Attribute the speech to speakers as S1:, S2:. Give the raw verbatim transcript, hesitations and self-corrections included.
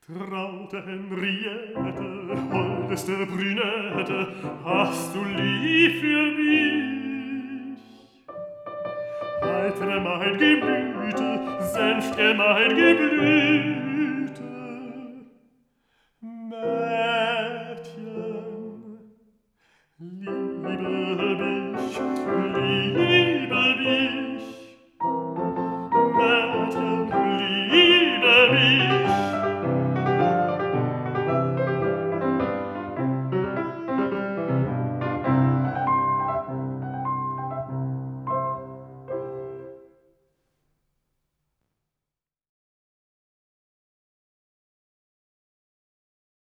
S1: Traute Henriette, holdeste Brünette, hast du lieb für mich? Heitere mein Gemüte, sanfte mein Geblüt,